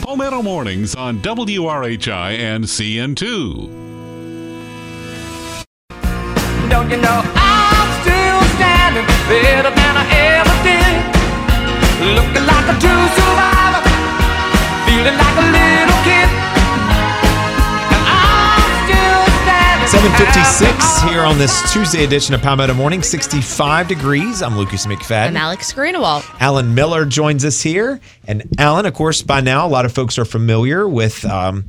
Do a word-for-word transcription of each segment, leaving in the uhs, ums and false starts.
Palmetto Mornings on W R H I and C N two. Don't you know I'm still standing better than I ever did, looking like a true survivor, feeling like a little kid, and I'm still standing. seven fifty-six here on this Tuesday edition of Palmetto Morning, sixty-five degrees. I'm Lucas McFadden. I'm Alex Greenewald. Alan Miller joins us here. And Alan, of course, by now, a lot of folks are familiar with um,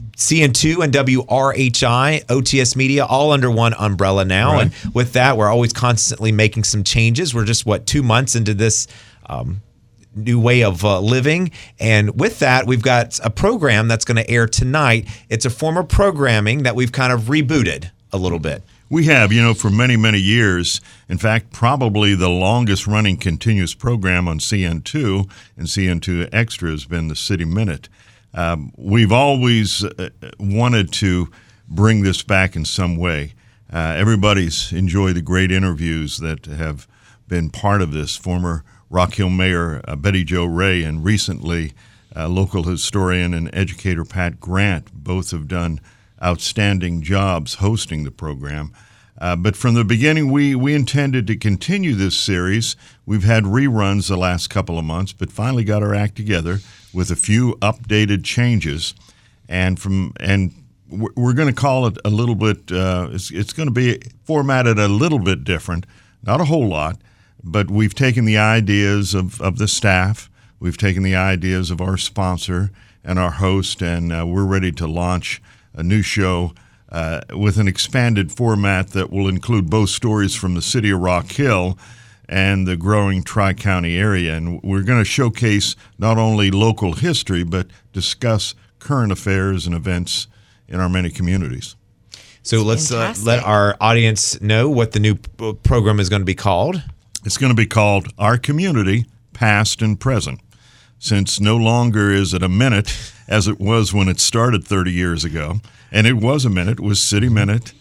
C N two and W R H I, O T S Media, all under one umbrella now. Right. And with that, we're always constantly making some changes. We're just, what, two months into this um, new way of uh, living. And with that, we've got a program that's going to air tonight. It's a form of programming that we've kind of rebooted a little bit. We have, you know, for many, many years. In fact, probably the longest running continuous program on C N two and C N two Extra has been the City Minute. Um, we've always uh, wanted to bring this back in some way. Uh, everybody's enjoyed the great interviews that have been part of this. Former Rock Hill Mayor uh, Betty Jo Ray and recently uh, local historian and educator Pat Grant both have done outstanding jobs hosting the program. Uh, but from the beginning, we, we intended to continue this series. We've had reruns the last couple of months, but finally got our act together with a few updated changes. And from and we're, we're going to call it a little bit, uh, it's, it's going to be formatted a little bit different, not a whole lot, but we've taken the ideas of, of the staff, we've taken the ideas of our sponsor and our host, and uh, we're ready to launch a new show uh, with an expanded format that will include both stories from the city of Rock Hill and the growing Tri-County area. And we're going to showcase not only local history, but discuss current affairs and events in our many communities. So let's uh, let our audience know what the new p- program is going to be called. It's going to be called Our Community, Past and Present. Since no longer is it a minute as it was when it started thirty years ago. And it was a minute, it was City Minute.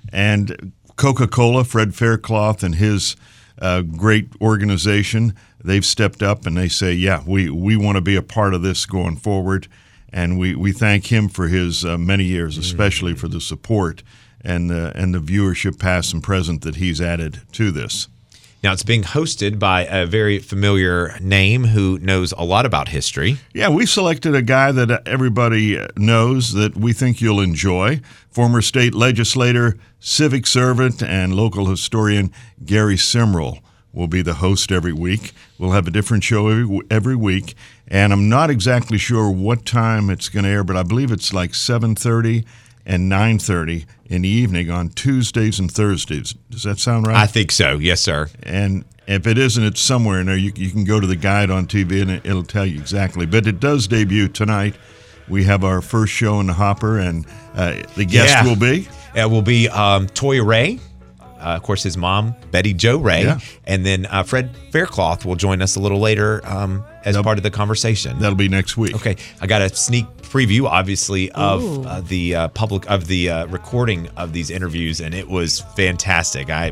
And Coca-Cola, Fred Faircloth and his uh, great organization, they've stepped up and they say, yeah, we, we want to be a part of this going forward. And we, we thank him for his uh, many years, especially for the support and the, and the viewership past and present that he's added to this. Now, it's being hosted by a very familiar name who knows a lot about history. Yeah, we selected a guy that everybody knows that we think you'll enjoy. Former state legislator, civic servant, and local historian Gary Simrell will be the host every week. We'll have a different show every, every week, and I'm not exactly sure what time it's going to air, but I believe it's like seven thirty and nine thirty in the evening on Tuesdays and Thursdays. Does that sound right? I think so. Yes, sir. And if it isn't, it's somewhere in there. You, you can go to the guide on T V and it, it'll tell you exactly. But it does debut tonight. We have our first show in the hopper, and uh, the guest Yeah. will be? It will be um, Toya Ray. Uh, of course, his mom, Betty Jo Ray. Yeah. And then uh, Fred Faircloth will join us a little later um, as That'll- part of the conversation. That'll be next week. Okay, I got a sneak preview, obviously, of Ooh. uh, the uh, public of the uh, recording of these interviews, and it was fantastic. I,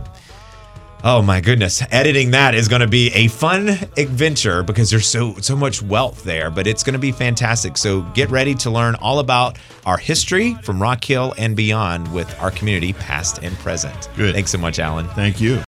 oh my goodness, editing that is going to be a fun adventure because there's so so much wealth there, but it's going to be fantastic. So get ready to learn all about our history from Rock Hill and beyond with Our Community, past and present. Good. Thanks so much, Alan. Thank you.